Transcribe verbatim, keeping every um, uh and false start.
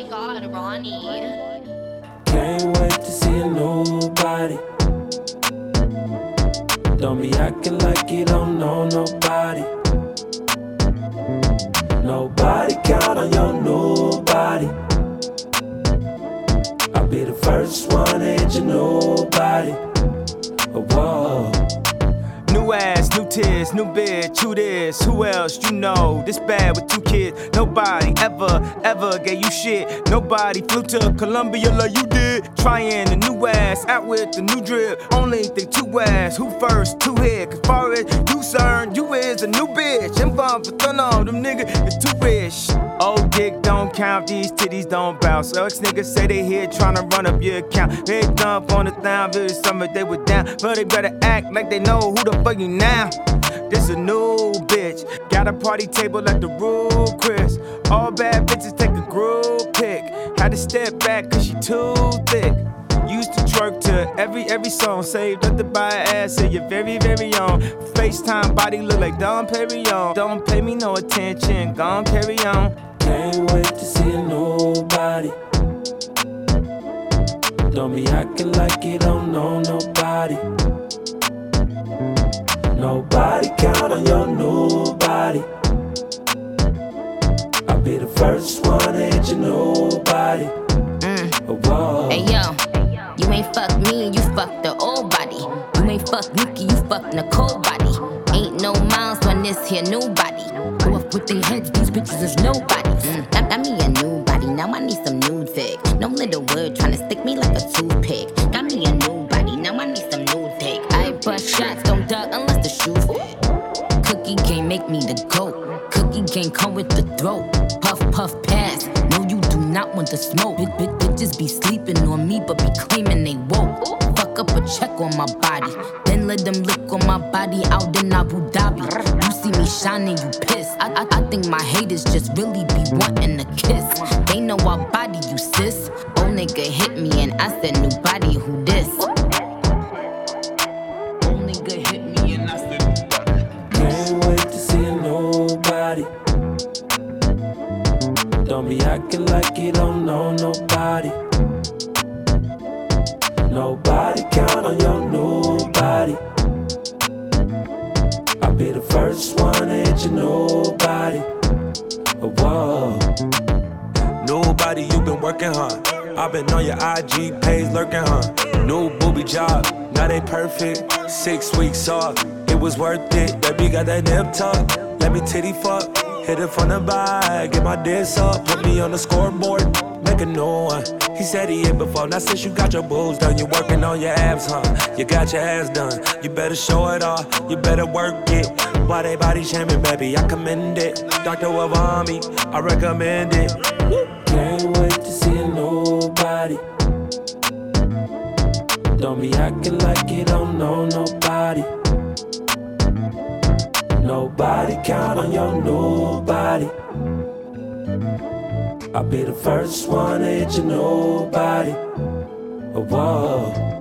my god, Ronnie. Can't wait to see a new body. Don't be acting like you don't know nobody. Nobody count on your new body. I'll be the first one to hit your new body. Whoa. New ass, new tears, new bitch, who this? Who else you know? This bad with two kids. Nobody ever, ever gave you shit. Nobody flew to Columbia like you did. Trying the new ass, out with the new drip. Only think two ass, who first, two hit. Cause far as you concerned, you is a new bitch. And bump, but none of them niggas is too rich. Old dick don't count, these titties don't bounce. Ex niggas say they here tryna run up your account. They dump on the town, very summer they were down. But they better act like they know who the fuck you now. This a new bitch, got a party table at the Rue Chris. All bad bitches take a group pic. Had to step back cause she too thick. Used to twerk to every, every song. Saved up to buy an ass to your very, very own. FaceTime body look like Dom Perignon. Don't pay me no attention, gon' carry on. Can't wait to see a new body. Don't be acting like you don't know nobody. Nobody count on your new body. I'll be the first one to hit your new body. Mm. Whoa. Hey yo, you ain't fuck me, you fuck the old body. You ain't fuck Nikki, you fuck Nicole body. Ain't no miles on this here new body. Go up with their heads, these bitches is nobody. Mm. Got, got me a new body, now I need some nude dick. No little word tryna stick me like a toothpick. Got me a new body, now I need some nude dick. I bust shots, don't duck unless the shoe fit. Cookie can't make me the goat. Cookie can't come with the throat. Puff, puff, pass. No, you do not want the smoke. Bit, bit, bitches be sleeping on me, but be claiming they woke. Fuck up a check on my body. Then let them lick on my body out in Abu Dhabi. You see me shining, you pissed. I, I, I think my haters just really be wanting a kiss. They know I body you, sis. Old nigga hit me and I said, new body, who this? Old nigga hit me and I said, new body. Can't wait to see a new body. Don't be acting like you don't know nobody. Nobody count on your new body. I'll be the first one to hit your new body. Whoa. Nobody, you been working hard. I've been on your I G page lurking, huh? New booby job, now they perfect. Six weeks off, it was worth it. Baby got that nip tuck, let me titty fuck. Hit it from the back, get my diss up. Put me on the scoreboard, make a new one. He said he hit before, now since you got your boobs done, you working on your abs, huh? You got your ass done, you better show it off, you better work it. Why they body shaming, baby, I commend it. Doctor Wavami, I recommend it. Can't wait to see a new body. Don't be acting like you don't know nobody. Nobody count on your new body. I'll be the first one to hit your new body. Whoa.